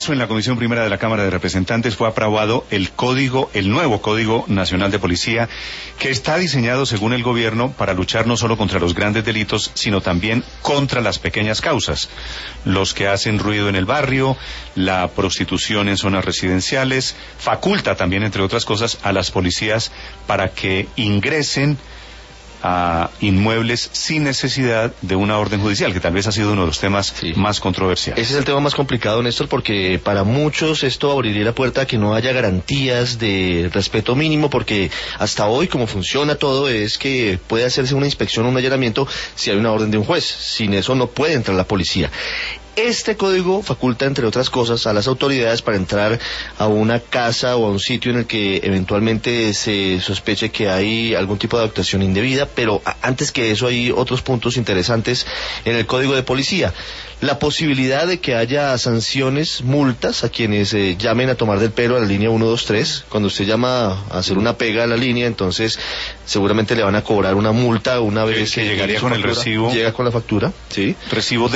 marzo en la Comisión Primera de la Cámara de Representantes fue aprobado el nuevo Código Nacional de Policía, que está diseñado, según el gobierno, para luchar no solo contra los grandes delitos, sino también contra las pequeñas causas, los que hacen ruido en el barrio, la prostitución en zonas residenciales. Faculta también, entre otras cosas, a las policías para que ingresen a inmuebles sin necesidad de una orden judicial, que tal vez ha sido uno de los temas más controversiales. Ese es el tema más complicado, Néstor, porque para muchos esto abriría la puerta a que no haya garantías de respeto mínimo, porque hasta hoy como funciona todo es que puede hacerse una inspección o un allanamiento si hay una orden de un juez. Sin eso no puede entrar la policía. Este código faculta, entre otras cosas, a las autoridades para entrar a una casa o a un sitio en el que eventualmente se sospeche que hay algún tipo de actuación indebida, pero antes que eso hay otros puntos interesantes en el código de policía. La posibilidad de que haya sanciones, multas a quienes llamen a tomar del pelo a la línea 123. Cuando usted llama a hacer una pega a la línea, entonces seguramente le van a cobrar una multa una vez que llegaría con el recibo. Llega con la factura, ¿sí? ¿Recibo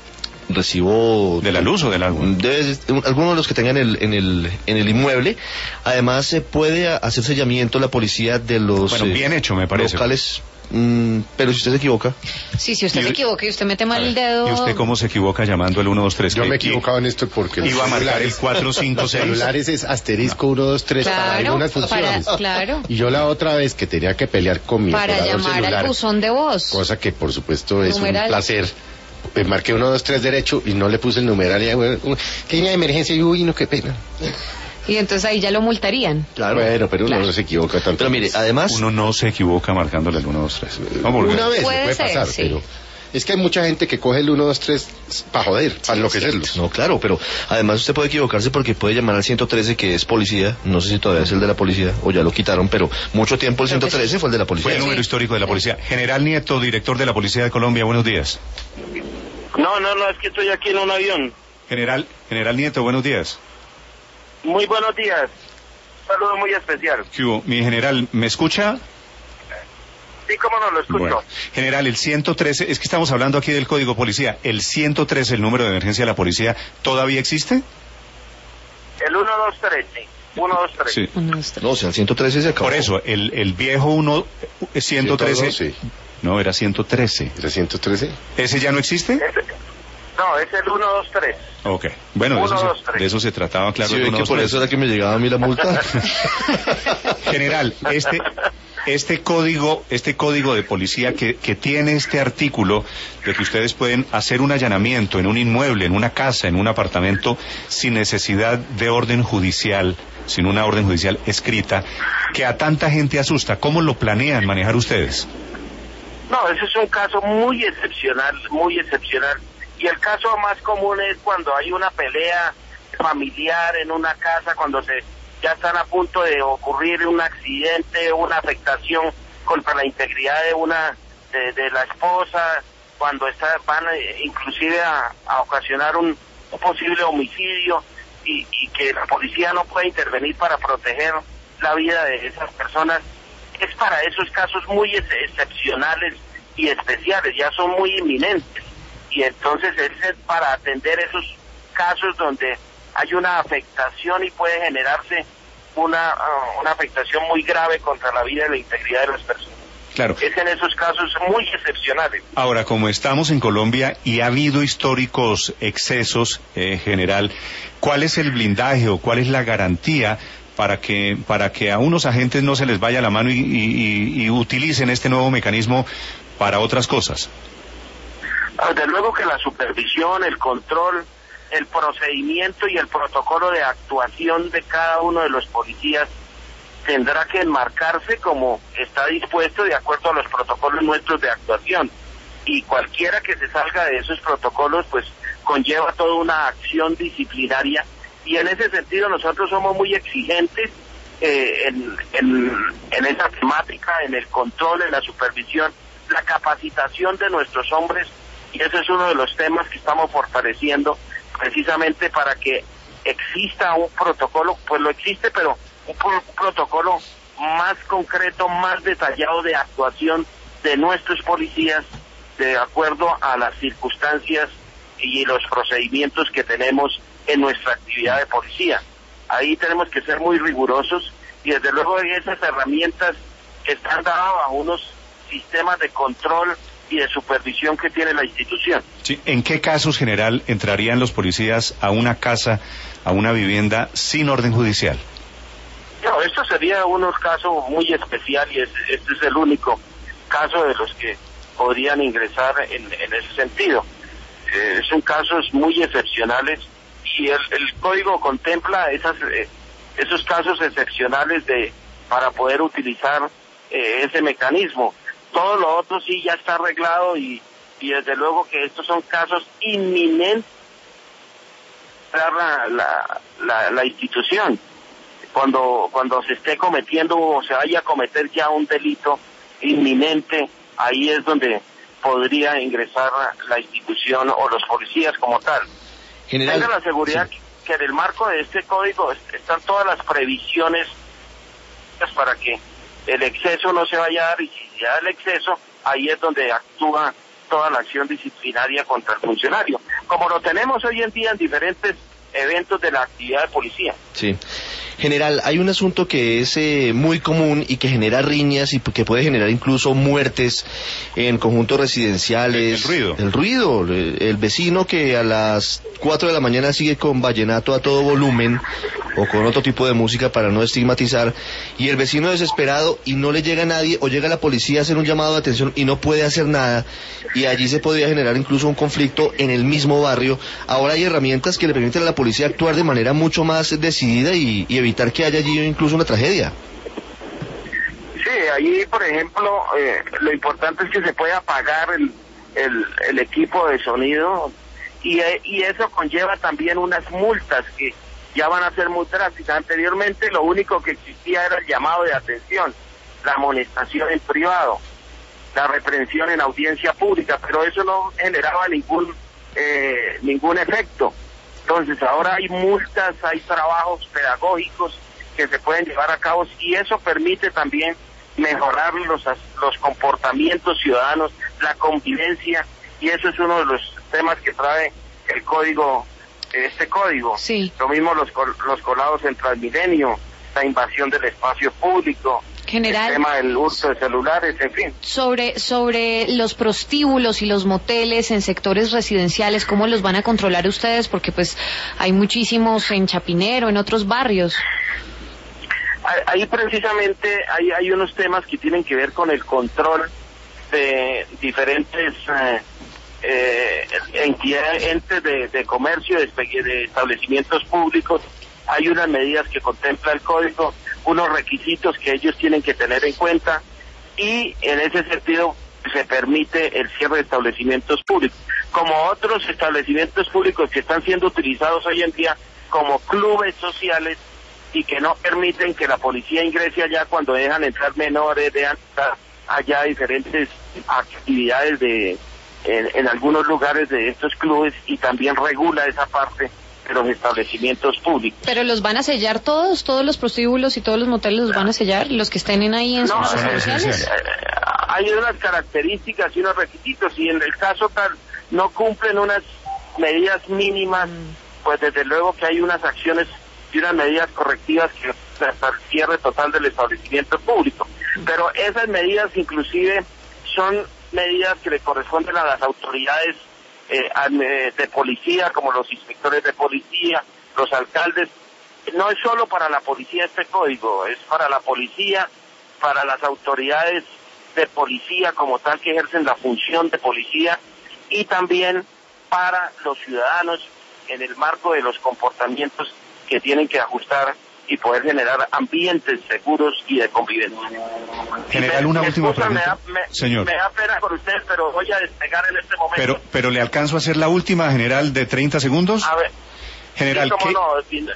de la luz o del agua? Algunos de los que tengan en el inmueble. Además se puede hacer sellamiento la policía de los bien hecho, me parece, locales. Pero si usted se equivoca. Sí, si usted se equivoca y usted mete mal el dedo. ¿Y usted cómo se equivoca llamando el 123? Yo me he equivocado en esto porque iba a marcar el 456. Los celulares es asterisco 123 para algunas funciones. Claro. Y yo la otra vez que tenía que pelear con mi para llamar celular, al buzón de voz, cosa que por supuesto es un placer. Me marqué 123 derecho y no le puse el numeral. ¿Qué línea de emergencia? Y uy, no, qué pena. Y entonces ahí ya lo multarían. Claro. Bueno, pero uno no se equivoca tanto. Pero mire, además... Uno no se equivoca marcándole el 123. Una vez puede ser, pasar, sí. Pero... Es que hay mucha gente que coge el 123 para joder, para enloquecerlos. No, claro, pero además usted puede equivocarse porque puede llamar al 113, que es policía. No sé si todavía es el de la policía o ya lo quitaron, pero mucho tiempo el 113 fue el de la policía. Fue el número histórico de la policía. General Nieto, director de la Policía de Colombia, buenos días. No, es que estoy aquí en un avión. General Nieto, buenos días. Muy buenos días. Un saludo muy especial. ¿Qué hubo? Mi general, ¿me escucha? Sí, cómo no, lo escucho. Bueno, general, el 113, es que estamos hablando aquí del Código Policía. ¿El 113, el número de emergencia de la policía, todavía existe? El 123, sí. 123. Sí. No, o sea, el 113 se acabó. Por eso, el viejo 113... Sí. No, era 113. ¿Era 113? ¿Ese ya no existe? No, es el 123. Ok. Bueno, 123. de eso se trataba, claro. Sí, que por eso era que me llegaba a mí la multa. General, este código de policía que tiene este artículo de que ustedes pueden hacer un allanamiento en un inmueble, en una casa, en un apartamento, sin necesidad de orden judicial, sin una orden judicial escrita, que a tanta gente asusta. ¿Cómo lo planean manejar ustedes? No, ese es un caso muy excepcional, muy excepcional. Y el caso más común es cuando hay una pelea familiar en una casa, cuando ya están a punto de ocurrir un accidente, una afectación contra la integridad de la esposa, cuando van inclusive a ocasionar un posible homicidio y que la policía no puede intervenir para proteger la vida de esas personas. Es para esos casos muy excepcionales y especiales, ya son muy inminentes, y entonces es para atender esos casos donde hay una afectación y puede generarse una afectación muy grave contra la vida y la integridad de las personas. Claro. Es en esos casos muy excepcionales. Ahora, como estamos en Colombia y ha habido históricos excesos, general, ¿cuál es el blindaje o cuál es la garantía para que a unos agentes no se les vaya la mano y utilicen este nuevo mecanismo para otras cosas? Desde luego que la supervisión, el control, el procedimiento y el protocolo de actuación de cada uno de los policías tendrá que enmarcarse como está dispuesto de acuerdo a los protocolos nuestros de actuación. Y cualquiera que se salga de esos protocolos, pues conlleva toda una acción disciplinaria. Y en ese sentido nosotros somos muy exigentes en esa temática, en el control, en la supervisión, la capacitación de nuestros hombres, y ese es uno de los temas que estamos fortaleciendo precisamente para que exista un protocolo, pues lo existe, pero un protocolo más concreto, más detallado de actuación de nuestros policías de acuerdo a las circunstancias y los procedimientos que tenemos en nuestra actividad de policía. Ahí tenemos que ser muy rigurosos y desde luego esas herramientas están dadas bajo unos sistemas de control y de supervisión que tiene la institución. Sí. ¿En qué casos, general, entrarían los policías a una casa, a una vivienda sin orden judicial? No, esto sería unos casos muy especiales y este es el único caso de los que podrían ingresar en ese sentido. Son casos muy excepcionales y el código contempla esos casos excepcionales para poder utilizar ese mecanismo. Todo lo otro sí ya está arreglado y desde luego que estos son casos inminentes para la institución. Cuando se esté cometiendo o se vaya a cometer ya un delito inminente, ahí es donde podría ingresar la institución o los policías como tal. General, tenga la seguridad sí, que en el marco de este código están todas las previsiones para que el exceso no se vaya a dar, y si se da el exceso, ahí es donde actúa toda la acción disciplinaria contra el funcionario, como lo tenemos hoy en día en diferentes eventos de la actividad de policía. Sí. General, hay un asunto que es muy común y que genera riñas y que puede generar incluso muertes en conjuntos residenciales. El ruido. El vecino que a las 4 de la mañana sigue con vallenato a todo volumen o con otro tipo de música para no estigmatizar, y el vecino desesperado y no le llega nadie, o llega la policía a hacer un llamado de atención y no puede hacer nada, y allí se podría generar incluso un conflicto en el mismo barrio. Ahora hay herramientas que le permiten a la policía actuar de manera mucho más decidida y evitar que haya allí incluso una tragedia. Sí, ahí por ejemplo lo importante es que se pueda apagar el equipo de sonido y eso conlleva también unas multas que ya van a ser muy drásticas. Anteriormente lo único que existía era el llamado de atención, la amonestación en privado, la reprensión en audiencia pública, pero eso no generaba ningún efecto. Entonces ahora hay multas, hay trabajos pedagógicos que se pueden llevar a cabo y eso permite también mejorar los comportamientos ciudadanos, la convivencia, y eso es uno de los temas que trae el código, este código. Sí. Lo mismo los colados en Transmilenio, la invasión del espacio público, General, el tema del hurto de celulares, en fin. Sobre los prostíbulos y los moteles en sectores residenciales, ¿cómo los van a controlar ustedes? Porque pues hay muchísimos en Chapinero, en otros barrios. Ahí precisamente hay unos temas que tienen que ver con el control de diferentes entidades, entes de comercio, de establecimientos públicos. Hay unas medidas que contempla el código, unos requisitos que ellos tienen que tener en cuenta, y en ese sentido se permite el cierre de establecimientos públicos, como otros establecimientos públicos que están siendo utilizados hoy en día como clubes sociales y que no permiten que la policía ingrese allá cuando dejan entrar menores, dejan entrar allá diferentes actividades en algunos lugares de estos clubes, y también regula esa parte de los establecimientos públicos. ¿Pero los van a sellar todos los prostíbulos y todos los moteles los van a sellar, los que estén ahí en sus sociales? Hay unas características y unos requisitos, y en el caso tal no cumplen unas medidas mínimas, pues desde luego que hay unas acciones y unas medidas correctivas que hasta el cierre total del establecimiento público. Pero esas medidas inclusive son medidas que le corresponden a las autoridades de policía, como los inspectores de policía, los alcaldes. No es solo para la policía este código, es para la policía, para las autoridades de policía como tal que ejercen la función de policía, y también para los ciudadanos en el marco de los comportamientos que tienen que ajustar y poder generar ambientes seguros y de convivencia. General, una última pregunta. Señor. Me da pena con ustedes, pero voy a despegar en este momento. Pero le alcanzo a hacer la última, general, de 30 segundos. A ver. General, sí,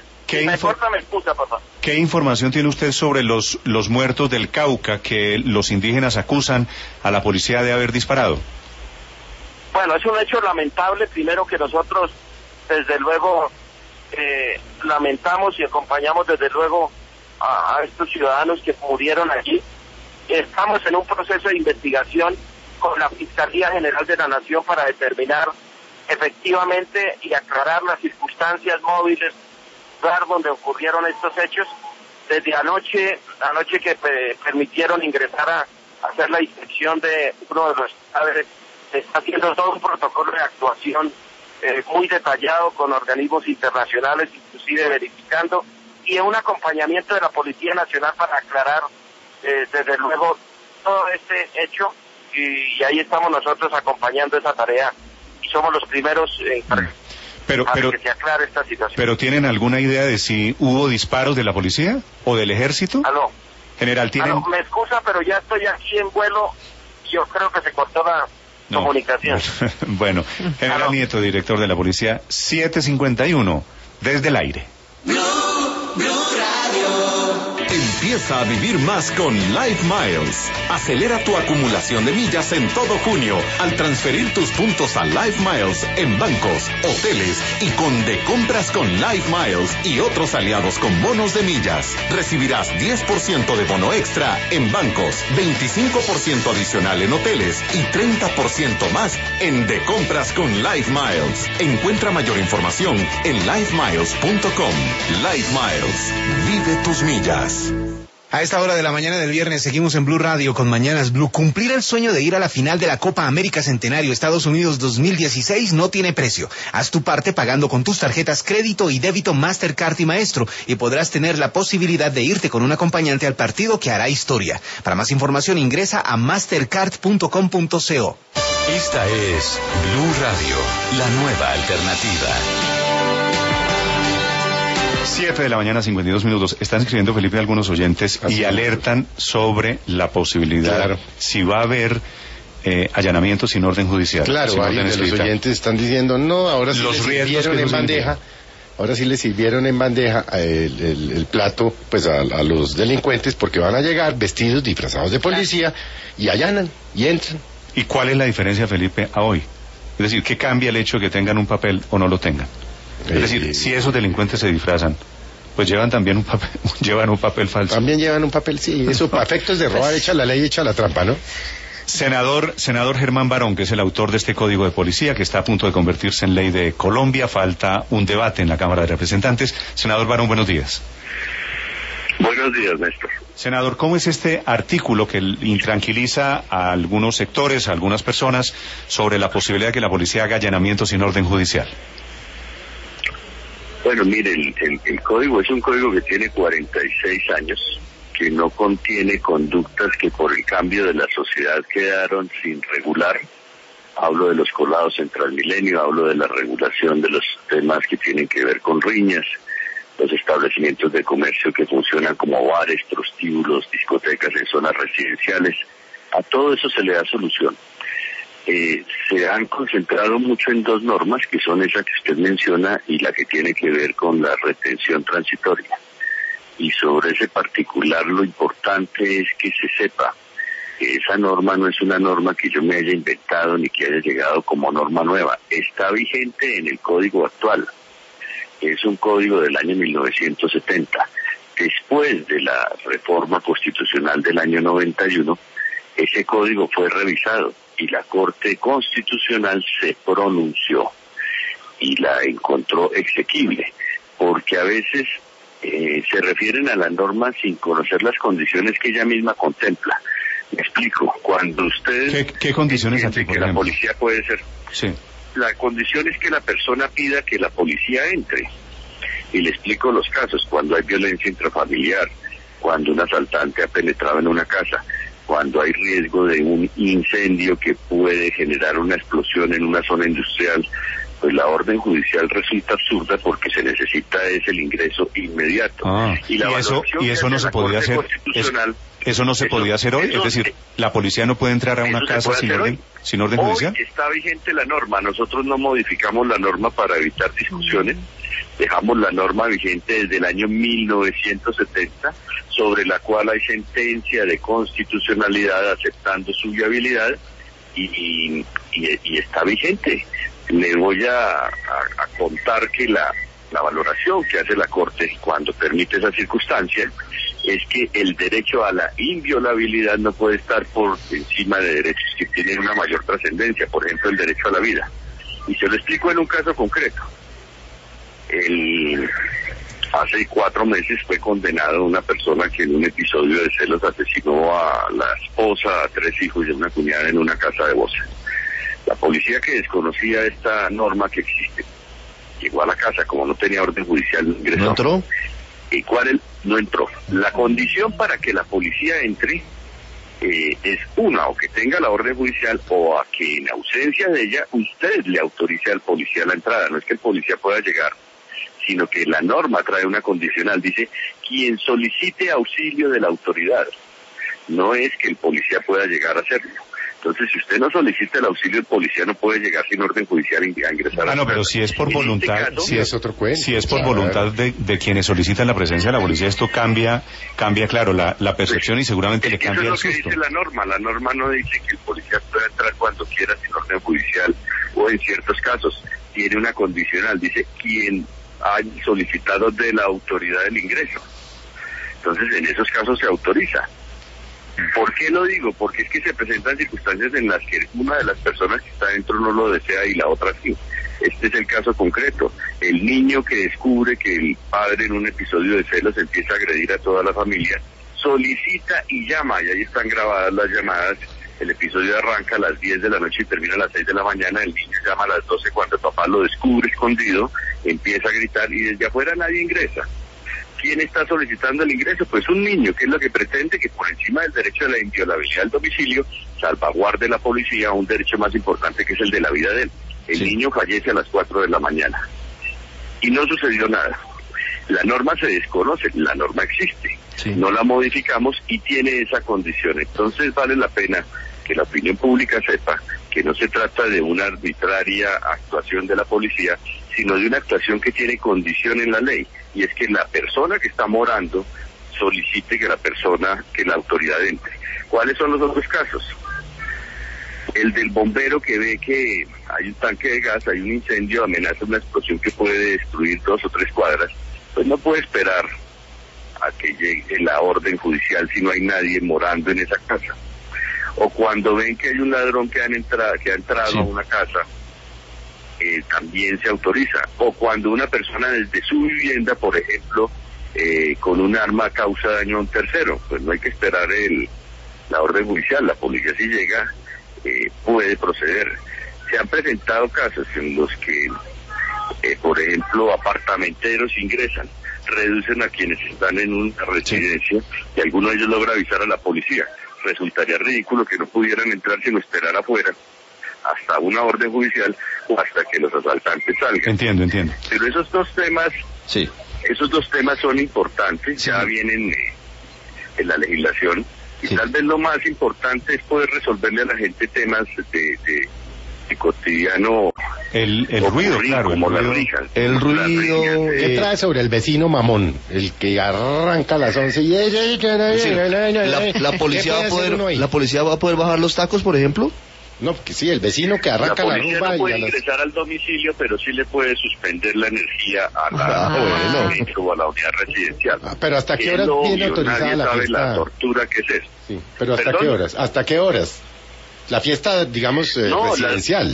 ¿qué información tiene usted sobre los muertos del Cauca que los indígenas acusan a la policía de haber disparado? Bueno, es un hecho lamentable. Primero que nosotros, desde luego, lamentamos y acompañamos desde luego a estos ciudadanos que murieron allí. Estamos en un proceso de investigación con la Fiscalía General de la Nación para determinar efectivamente y aclarar las circunstancias móviles, lugar donde ocurrieron estos hechos. Desde anoche que permitieron ingresar a hacer la inspección de uno de los padres, se está haciendo todo un protocolo de actuación muy detallado con organismos internacionales, inclusive verificando, y un acompañamiento de la Policía Nacional para aclarar desde luego todo este hecho, y ahí estamos nosotros acompañando esa tarea y somos los primeros para que se aclare esta situación. ¿Pero tienen alguna idea de si hubo disparos de la policía o del ejército? Aló. General, ¿tienen? Aló, me excusa, pero ya estoy aquí en vuelo, yo creo que se cortó la comunicación. Bueno, General Aló. Nieto, director de la policía, 7:51, desde el aire. Blue Radio. Empieza a vivir más con Life Miles. Acelera tu acumulación de millas en todo junio al transferir tus puntos a Life Miles en bancos, hoteles y con de compras con Life Miles y otros aliados con bonos de millas. Recibirás 10% de bono extra en bancos, 25% adicional en hoteles y 30% más en de compras con Life Miles. Encuentra mayor información en lifemiles.com. Life Miles. Vive tus millas. A esta hora de la mañana del viernes seguimos en Blue Radio con Mañanas Blue. Cumplir el sueño de ir a la final de la Copa América Centenario Estados Unidos 2016 no tiene precio. Haz tu parte pagando con tus tarjetas crédito y débito Mastercard y Maestro y podrás tener la posibilidad de irte con un acompañante al partido que hará historia. Para más información ingresa a mastercard.com.co. Esta es Blue Radio, la nueva alternativa. 7 de la mañana, 52 minutos. Están escribiendo, Felipe, algunos oyentes y alertan sobre la posibilidad, si va a haber allanamientos sin orden judicial. Claro, varios de los oyentes están diciendo, no, ahora sí les sirvieron en bandeja. Ahora sí les sirvieron en bandeja el plato pues a los delincuentes, porque van a llegar vestidos, disfrazados de policía, y allanan, y entran. ¿Y cuál es la diferencia, Felipe, a hoy? Es decir, ¿qué cambia el hecho de que tengan un papel o no lo tengan? Es decir, si esos delincuentes se disfrazan, pues llevan también un papel falso. También llevan un papel, sí. Eso para efectos de robar, echa la ley, echa la trampa, ¿no? Senador Germán Barón, que es el autor de este código de policía, que está a punto de convertirse en ley de Colombia, falta un debate en la Cámara de Representantes. Senador Barón, buenos días. Buenos días, Néstor. Senador, ¿cómo es este artículo que intranquiliza a algunos sectores, a algunas personas, sobre la posibilidad de que la policía haga allanamientos sin orden judicial? Bueno, mire, el código es un código que tiene 46 años, que no contiene conductas que por el cambio de la sociedad quedaron sin regular. Hablo de los colados en Transmilenio, hablo de la regulación de los temas que tienen que ver con riñas, los establecimientos de comercio que funcionan como bares, prostíbulos, discotecas en zonas residenciales. A todo eso se le da solución. Se han concentrado mucho en dos normas, que son esa que usted menciona y la que tiene que ver con la retención transitoria. Y sobre ese particular lo importante es que se sepa que esa norma no es una norma que yo me haya inventado ni que haya llegado como norma nueva. Está vigente en el código actual. Es un código del año 1970. Después de la reforma constitucional del año 91, ese código fue revisado y la Corte Constitucional se pronunció y la encontró exequible, porque a veces se refieren a la norma sin conocer las condiciones que ella misma contempla. Me explico, cuando ustedes... ¿Qué condiciones aquí, por que ejemplo? La policía puede ser... Sí. La condición es que la persona pida que la policía entre. Y le explico los casos, cuando hay violencia intrafamiliar, cuando un asaltante ha penetrado en una casa, cuando hay riesgo de un incendio que puede generar una explosión en una zona industrial, pues la orden judicial resulta absurda porque se necesita el ingreso inmediato. Y eso no se podía hacer. Eso no se podía hacer hoy, es decir, la policía no puede entrar a una casa sin orden judicial. Hoy está vigente la norma, nosotros no modificamos la norma para evitar discusiones. Dejamos la norma vigente desde el año 1970, sobre la cual hay sentencia de constitucionalidad aceptando su viabilidad y está vigente. Le voy a contar que la valoración que hace la Corte cuando permite esa circunstancia es que el derecho a la inviolabilidad no puede estar por encima de derechos que tienen una mayor trascendencia, por ejemplo el derecho a la vida. Y se lo explico en un caso concreto. Hace 4 meses fue condenado una persona que en un episodio de celos asesinó a la esposa, a 3 hijos y a una cuñada en una casa de Bosa. La policía, que desconocía esta norma que existe, llegó a la casa, como no tenía orden judicial, ingresó. ¿No entró? ¿Y cuál no entró? La condición para que la policía entre es una, o que tenga la orden judicial, o a que en ausencia de ella usted le autorice al policía la entrada. No es que el policía pueda llegar, sino que la norma trae una condicional, dice, quien solicite auxilio de la autoridad. No es que el policía pueda llegar a hacerlo. Entonces, si usted no solicita el auxilio del policía, no puede llegar sin orden judicial a ingresar a no, pero si es por voluntad, caso, si es otro cuento. Si es por voluntad de quienes solicitan la presencia de la policía, esto cambia, claro, la percepción, y seguramente le cambia el susto. Eso es lo que dice la norma. La norma no dice que el policía pueda entrar cuando quiera sin orden judicial, o en ciertos casos. Tiene una condicional, dice quien ha solicitado de la autoridad el ingreso. Entonces, en esos casos se autoriza. ¿Por qué lo digo? Porque es que se presentan circunstancias en las que una de las personas que está dentro no lo desea y la otra sí. Este es el caso concreto. El niño que descubre que el padre en un episodio de celos empieza a agredir a toda la familia, solicita y llama, y ahí están grabadas las llamadas. El episodio arranca a las 10 de la noche y termina a las 6 de la mañana. El niño llama a las 12 cuando el papá lo descubre escondido, empieza a gritar y desde afuera nadie ingresa. ¿Quién está solicitando el ingreso? Pues un niño, que es lo que pretende que por encima del derecho a la inviolabilidad del domicilio salvaguarde la policía un derecho más importante, que es el de la vida de él. El niño fallece a las 4 de la mañana y no sucedió nada. La norma se desconoce, la norma existe, no la modificamos y tiene esa condición. Entonces vale la pena que la opinión pública sepa que no se trata de una arbitraria actuación de la policía, sino de una actuación que tiene condición en la ley, y es que la persona que está morando solicite que la autoridad entre. ¿Cuáles son los otros casos? El del bombero que ve que hay un tanque de gas, hay un incendio, amenaza una explosión que puede destruir 2 o 3 cuadras, pues no puede esperar a que llegue la orden judicial si no hay nadie morando en esa casa. O cuando ven que hay un ladrón que ha entrado a una casa, también se autoriza. O cuando una persona desde su vivienda, por ejemplo, con un arma causa daño a un tercero, pues no hay que esperar la orden judicial. La policía, si llega, puede proceder. Se han presentado casos en los que, por ejemplo, apartamenteros ingresan, reducen a quienes están en una residencia, y alguno de ellos logra avisar a la policía. Resultaría ridículo que no pudieran entrar sino esperar afuera hasta una orden judicial o hasta que los asaltantes salgan. Entiendo. Pero esos dos temas son importantes, ya vienen en la legislación, y tal vez lo más importante es poder resolverle a la gente temas de cotidiano. El ruido, claro. Como las rijas. El ruido. ¿Qué trae sobre el vecino mamón? El que arranca a las 11 y... ¿La policía va a poder bajar los tacos, por ejemplo? No, que sí, el vecino que arranca la rumba... La policía no puede ingresar al domicilio, pero sí le puede suspender la energía a la unidad residencial. Pero ¿hasta qué horas viene autorizada la fiesta? La tortura que es eso. Sí, pero ¿hasta qué horas? ¿Hasta qué horas? La fiesta, digamos, residencial.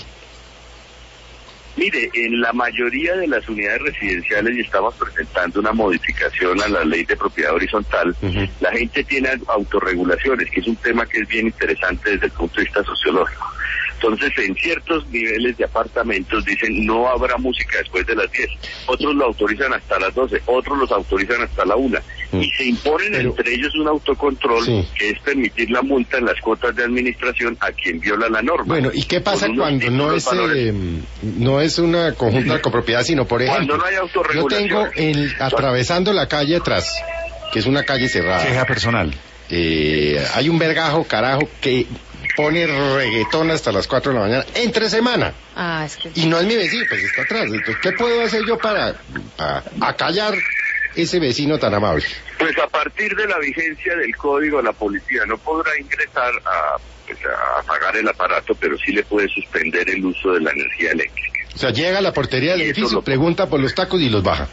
Mire, en la mayoría de las unidades residenciales, y estamos presentando una modificación a la ley de propiedad horizontal, la gente tiene autorregulaciones, que es un tema que es bien interesante desde el punto de vista sociológico. Entonces, en ciertos niveles de apartamentos dicen no habrá música después de las 10, otros lo autorizan hasta las 12, otros los autorizan hasta la 1, y se imponen entre ellos un autocontrol que es permitir la multa en las cuotas de administración a quien viola la norma. Bueno, ¿y qué pasa cuando no es una conjunta con propiedad, sino por ejemplo, cuando no hay autorregulación? Yo tengo atravesando la calle atrás, que es una calle cerrada. Queja personal. Hay un vergajo, carajo, que pone reggaetón hasta las 4 de la mañana, entre semana. Y no es mi vecino, pues está atrás. Entonces, ¿qué puedo hacer yo para acallar ese vecino tan amable? Pues a partir de la vigencia del código, la policía no podrá ingresar a apagar el aparato, pero sí le puede suspender el uso de la energía eléctrica. O sea, llega a la portería del edificio, pregunta por los tacos y los baja.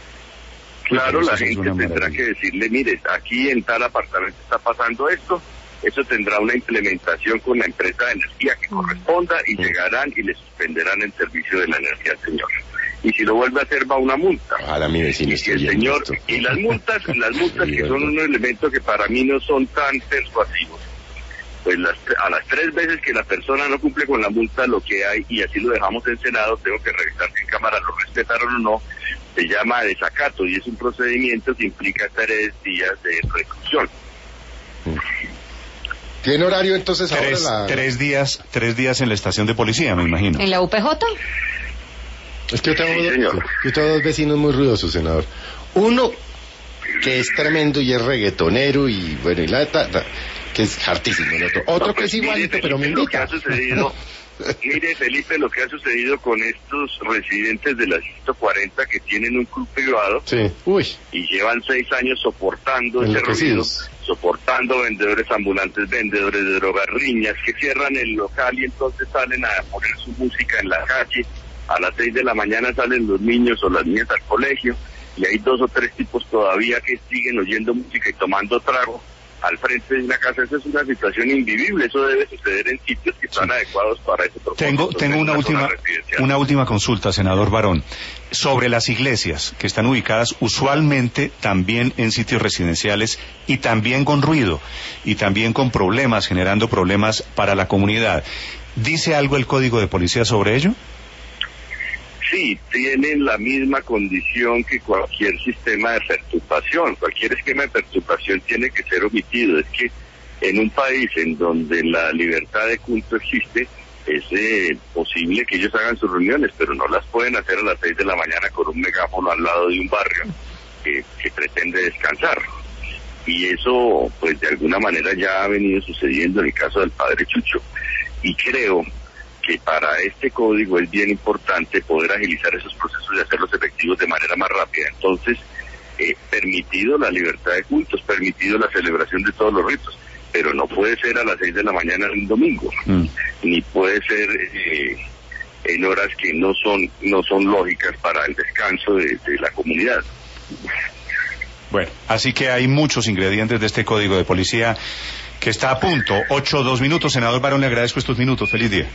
Claro, la gente tendrá que decirle, mire, aquí en tal apartamento está pasando esto, Eso tendrá una implementación con la empresa de energía que corresponda y llegarán y le suspenderán el servicio de la energía al señor. Y si lo vuelve a hacer va una multa. Ojalá mi vecino esté el señor esto. Y las multas que son un elemento que para mí no son tan persuasivos. Pues a las 3 veces que la persona no cumple con la multa, lo que hay, y así lo dejamos en Senado, tengo que revisar si en Cámara lo respetaron o no, se llama desacato y es un procedimiento que implica 3 días de reclusión. ¿Tiene horario entonces ahora? 3 días en la estación de policía, me imagino. ¿En la UPJ? Es que yo tengo 2 vecinos muy ruidosos, senador. Uno que es tremendo y es reggaetonero y bueno, que es hartísimo. Otro que es igualito, pero me invita. Mire, Felipe, lo que ha sucedido con estos residentes de la 140 que tienen un club privado y llevan 6 años soportando ese ruido, soportando vendedores ambulantes, vendedores de drogas, riñas, que cierran el local y entonces salen a poner su música en la calle. A las 6 de la mañana salen los niños o las niñas al colegio y hay 2 o 3 tipos todavía que siguen oyendo música y tomando trago al frente de una casa. Esa es una situación invivible. Eso debe suceder en sitios que están adecuados para ese propósito. Tengo una última consulta, senador Barón, sobre las iglesias que están ubicadas usualmente también en sitios residenciales y también con ruido y también con problemas, generando problemas para la comunidad. ¿Dice algo el Código de Policía sobre ello? Sí, tienen la misma condición que cualquier sistema de perturbación. Cualquier esquema de perturbación tiene que ser omitido. Es que en un país en donde la libertad de culto existe, es posible que ellos hagan sus reuniones, pero no las pueden hacer a las 6 de la mañana con un megáfono al lado de un barrio que pretende descansar. Y eso, pues de alguna manera ya ha venido sucediendo en el caso del padre Chucho. Y creo que para este código es bien importante poder agilizar esos procesos y hacerlos efectivos de manera más rápida. Entonces, permitido la libertad de cultos, permitido la celebración de todos los ritos, pero no puede ser a las 6 de la mañana en un domingo, ni puede ser en horas que no son lógicas para el descanso de la comunidad. Bueno, así que hay muchos ingredientes de este Código de Policía que está a punto. 8:02. Senador Barón, le agradezco estos minutos. Feliz día.